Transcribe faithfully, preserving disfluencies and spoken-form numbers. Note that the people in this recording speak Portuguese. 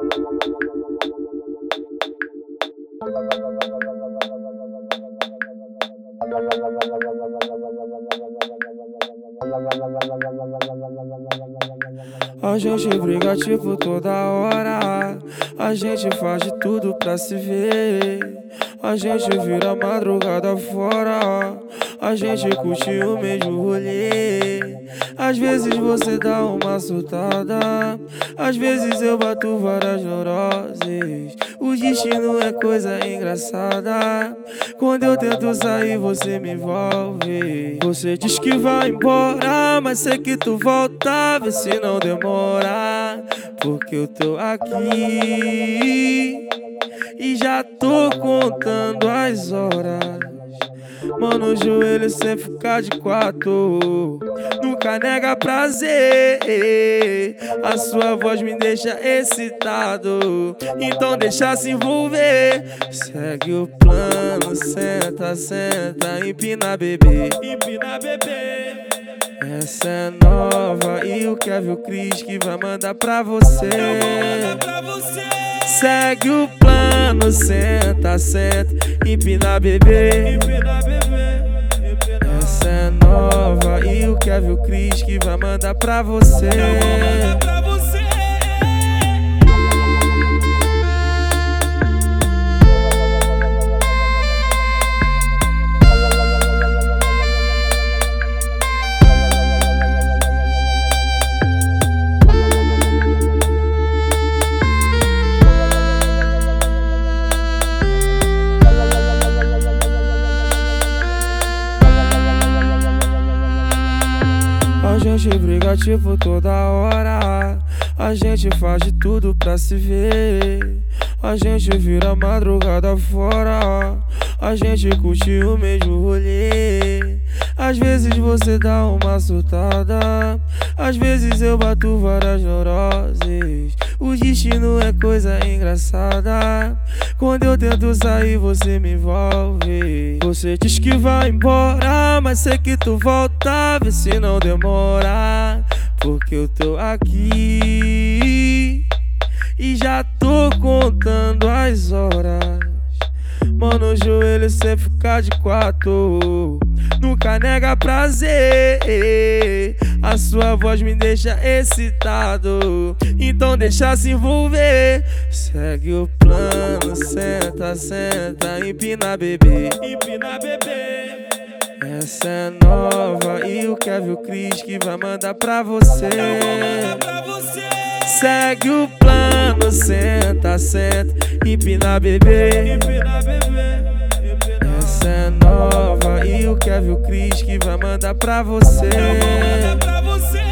A gente briga tipo toda hora, a gente faz de tudo pra se ver. A gente vira madrugada fora, a gente curte o mesmo rolê. Às vezes você dá uma surtada, às vezes eu bato várias neuroses. O destino é coisa engraçada, quando eu tento sair você me envolve. Você diz que vai embora, mas sei que tu volta, vê se não demora, porque eu tô aqui e já tô contando as horas. Mano, o joelho sempre fica de quatro, nunca nega prazer. A sua voz me deixa excitado, então deixa se envolver. Segue o plano, senta, senta, empina bebê, empina bebê. Essa é nova e o Kevin Cris que vai mandar pra você. Segue o plano, senta, senta, empina bebê. Essa é nova e o Kevin Cris que vai mandar pra você. A gente briga tipo toda hora, a gente faz de tudo pra se ver. A gente vira madrugada fora, a gente curte o mesmo rolê. Às vezes você dá uma surtada, às vezes eu bato várias neuroses. O destino é coisa engraçada, quando eu tento sair você me envolve. Você diz que vai embora, mas sei que tu volta, vê se não demora, porque eu tô aqui e já tô contando as horas. Mano, o joelho sempre fica de quatro, nunca nega prazer. A sua voz me deixa excitado, então deixa se envolver. Segue o plano, senta, senta, empina bebê, empina bebê. Essa é nova e o Kevin Cris que vai mandar pra você. Segue o plano, senta, senta, empina bebê. Essa é nova e o Kevin Cris que vai mandar pra você.